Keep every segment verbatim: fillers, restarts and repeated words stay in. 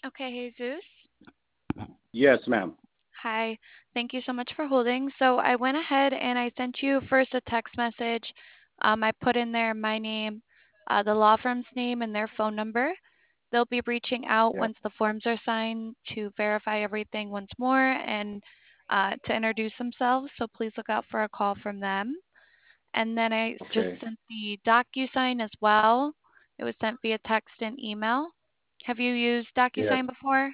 Okay, Jesus. Yes, ma'am. Hi. Thank you so much for holding. So I went ahead and I sent you first a text message. Um, I put in there my name, uh, the law firm's name, and their phone number. They'll be reaching out Yeah. once the forms are signed to verify everything once more and uh, to introduce themselves. So please look out for a call from them. And then I just Okay. sent the DocuSign as well. It was sent via text and email. Have you used Yes. DocuSign before?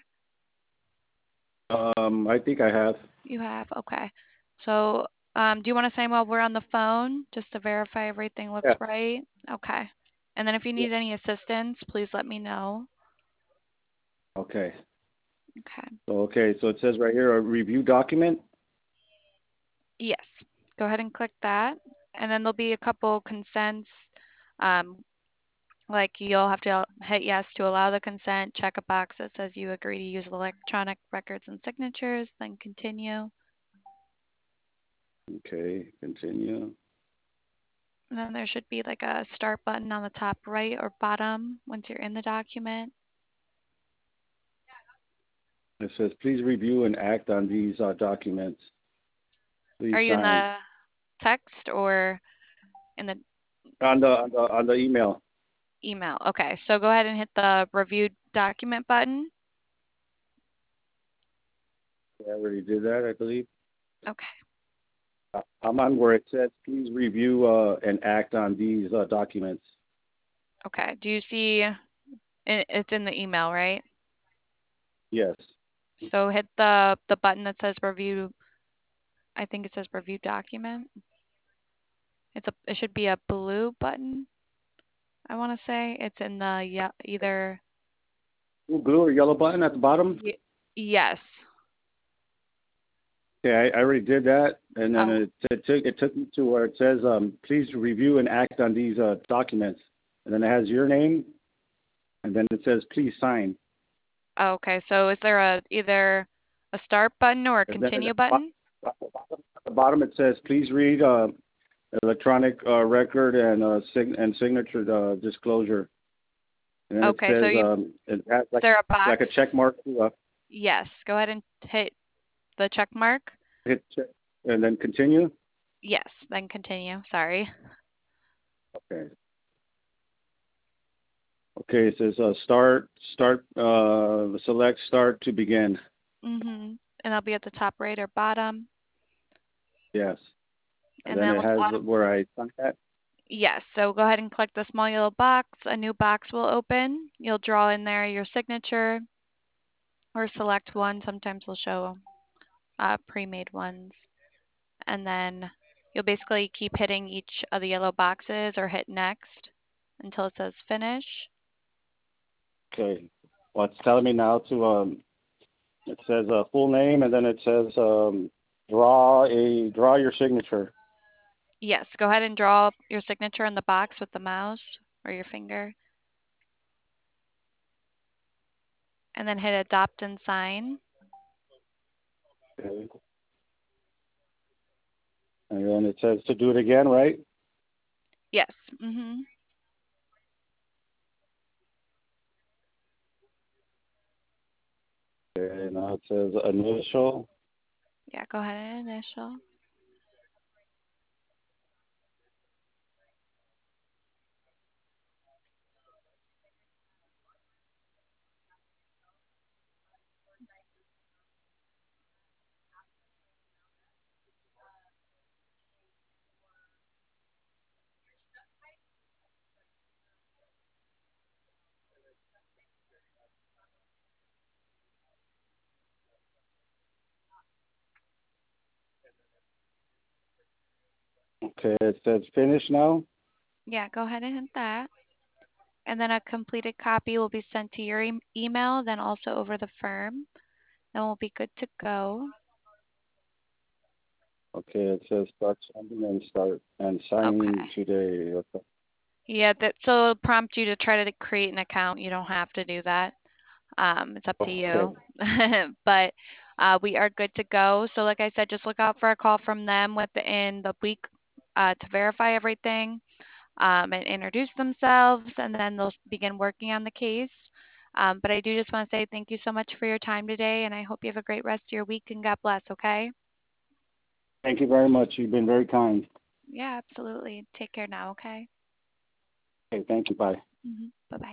Um, I think I have. You have? Okay. So, um, do you want to sign while we're on the phone just to verify everything looks Yeah. right? Okay. And then if you Yeah. need any assistance, please let me know. Okay. Okay. So okay. So it says right here a review document. Yes. Go ahead and click that. And then there'll be a couple consents. Um, like you'll have to hit yes to allow the consent, check a box that says you agree to use electronic records and signatures, then continue. Okay. Continue. And then there should be like a start button on the top right or bottom once you're in the document. It says please review and act on these uh, documents. Please Are you in sign the text or in the on the on the on the email. email? Okay, so go ahead and hit the review document button. Yeah, I already did that, I believe. Okay. Uh, I'm on where it says please review uh, and act on these uh, documents. Okay. Do you see it, it's in the email, right? Yes. So hit the the button that says review. I think it says review document. It's a it should be a blue button. I want to say it's in the yeah either Blue blue or yellow button at the bottom. y- yes. Okay, I, I already did that, and then Oh, it, it took it took me to where it says um, please review and act on these uh, documents, and then it has your name, and then it says please sign, okay. So is there a either a start button or a and then at continue the bottom, button? at the bottom it says please read uh, electronic uh, record and uh, sig- and signature uh, disclosure, and then it Okay, so says you is um, it has like there a box? like a check mark to uh, Yes. Go ahead and hit the check mark. hit check, and then continue. Yes, then continue. Sorry. Okay. Okay, it says uh, start start uh, select start to begin. Mhm. And that'll be at the top right or bottom. Yes. And And then then it look has auto- where I sunk that. yes. So go ahead and click the small yellow box. A new box will open. You'll draw in there your signature or select one. Sometimes we'll show uh, pre-made ones. And then you'll basically keep hitting each of the yellow boxes or hit next until it says finish. Okay. Well, it's telling me now to um. It says uh, full name, and then it says um, draw a draw your signature. Yes, go ahead and draw your signature in the box with the mouse or your finger, and then hit adopt and sign. Okay. And then it says to do it again, right? Yes. Mhm. Okay. Now it says initial. Yeah, go ahead and initial. Okay. It says finish now. Yeah, go ahead and hit that. And then a completed copy will be sent to your e- email, then also over the firm. Then we'll be good to go. Okay. It says start sending and start and signing Okay. today. Okay. Yeah, that so it'll prompt you to try to create an account. You don't have to do that. Um, it's up to Okay. you. But uh, we are good to go. So like I said, just look out for a call from them within the week uh, to verify everything um, and introduce themselves, and then they'll begin working on the case. Um, but I do just want to say thank you so much for your time today, and I hope you have a great rest of your week, and God bless, okay? Thank you very much. You've been very kind. Yeah, absolutely. Take care now, okay? Okay, thank you. Bye. Mm-hmm. Bye-bye.